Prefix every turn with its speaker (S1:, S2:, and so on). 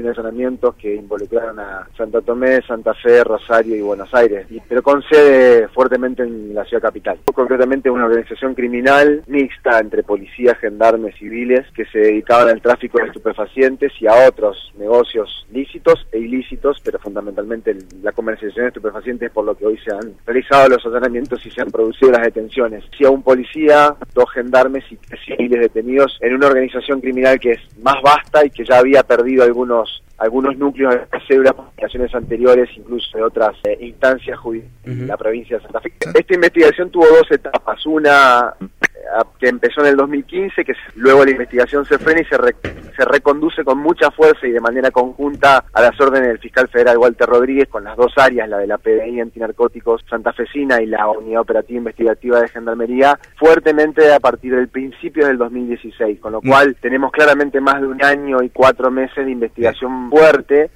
S1: investigaciones de allanamientos que involucraron a Santa Tomé, Santa Fe, Rosario y Buenos Aires, pero con sede fuertemente en la ciudad capital. Concretamente una organización criminal mixta entre policías, gendarmes, civiles, que se dedicaban al tráfico de estupefacientes y a otros negocios lícitos e ilícitos, pero fundamentalmente la comercialización de estupefacientes, por lo que hoy se han realizado los allanamientos y se han producido las detenciones. Si a un policía, 2 gendarmes y 3 civiles detenidos en una organización criminal que es más vasta y que ya había perdido algunos núcleos de células por investigaciones anteriores, incluso de otras instancias judiciales en la provincia de Santa Fe. Esta investigación tuvo 2 etapas, una que empezó en el 2015, que luego la investigación se frena y se reconduce con mucha fuerza y de manera conjunta a las órdenes del fiscal federal Walter Rodríguez, con las 2 áreas, la de la PDI antinarcóticos santafesina y la unidad operativa investigativa de Gendarmería, fuertemente a partir del principio del 2016, con lo cual tenemos claramente más de 1 año y 4 meses de investigación fuerte